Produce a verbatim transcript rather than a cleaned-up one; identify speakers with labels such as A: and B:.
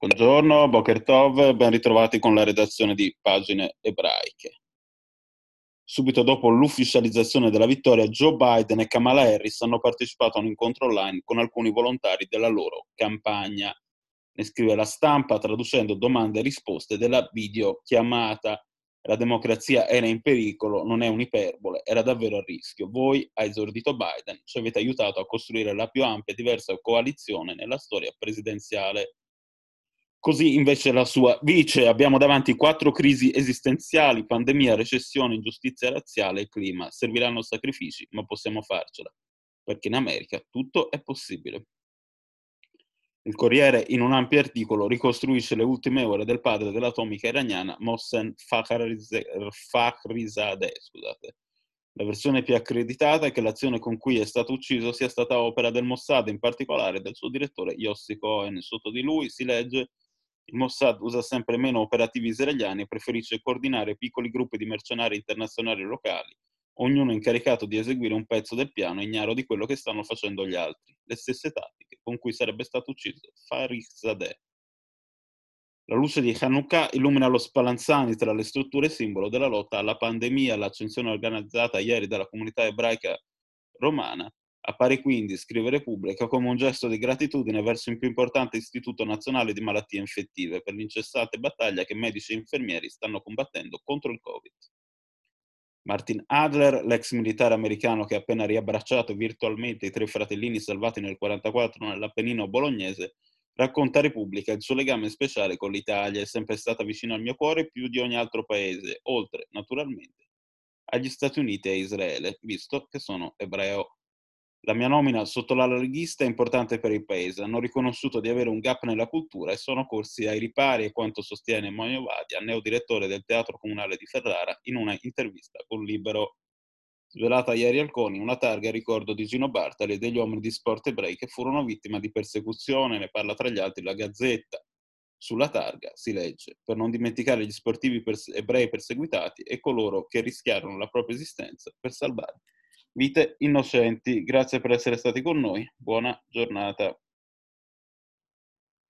A: Buongiorno, Boker Tov, ben ritrovati con la redazione di Pagine Ebraiche. Subito dopo l'ufficializzazione della vittoria, Joe Biden e Kamala Harris hanno partecipato a un incontro online con alcuni volontari della loro campagna. Ne scrive La Stampa, traducendo domande e risposte della videochiamata. La democrazia era in pericolo, non è un'iperbole, era davvero a rischio. Voi, ha esordito Biden, ci avete aiutato a costruire la più ampia e diversa coalizione nella storia presidenziale. Così invece la sua vice: abbiamo davanti quattro crisi esistenziali: pandemia, recessione, ingiustizia razziale e clima. Serviranno sacrifici, ma possiamo farcela, perché in America tutto è possibile. Il Corriere, in un ampio articolo, ricostruisce le ultime ore del padre dell'atomica iraniana Mohsen Fakhrizadeh. Scusate. La versione più accreditata è che l'azione con cui è stato ucciso sia stata opera del Mossad, in particolare del suo direttore Yossi Cohen. Sotto di lui si legge: il Mossad usa sempre meno operativi israeliani e preferisce coordinare piccoli gruppi di mercenari internazionali locali, ognuno incaricato di eseguire un pezzo del piano, ignaro di quello che stanno facendo gli altri. Le stesse tattiche con cui sarebbe stato ucciso Fakhrizadeh. La luce di Hanukkah illumina lo spallanzani tra le strutture simbolo della lotta alla pandemia. L'accensione organizzata ieri dalla comunità ebraica romana appare quindi, scrive Repubblica, come un gesto di gratitudine verso il più importante istituto nazionale di malattie infettive per l'incessante battaglia che medici e infermieri stanno combattendo contro il Covid. Martin Adler, l'ex militare americano che ha appena riabbracciato virtualmente i tre fratellini salvati nel millenovecentoquarantaquattro nell'Appennino bolognese, racconta a Repubblica: il suo legame speciale con l'Italia è sempre stata vicino al mio cuore più di ogni altro paese, oltre, naturalmente, agli Stati Uniti e a Israele, visto che sono ebreo. La mia nomina sotto l'ala leghista è importante per il paese. Hanno riconosciuto di avere un gap nella cultura e sono corsi ai ripari, e quanto sostiene Monio Vadia, neodirettore del Teatro Comunale di Ferrara, in una intervista con Libero. Svelata ieri al CONI una targa a ricordo di Gino Bartali e degli uomini di sport ebrei che furono vittime di persecuzione. Ne parla tra gli altri la Gazzetta. Sulla targa si legge: per non dimenticare gli sportivi perse- ebrei perseguitati e coloro che rischiarono la propria esistenza per salvare vite innocenti. Grazie per essere stati con noi, buona giornata.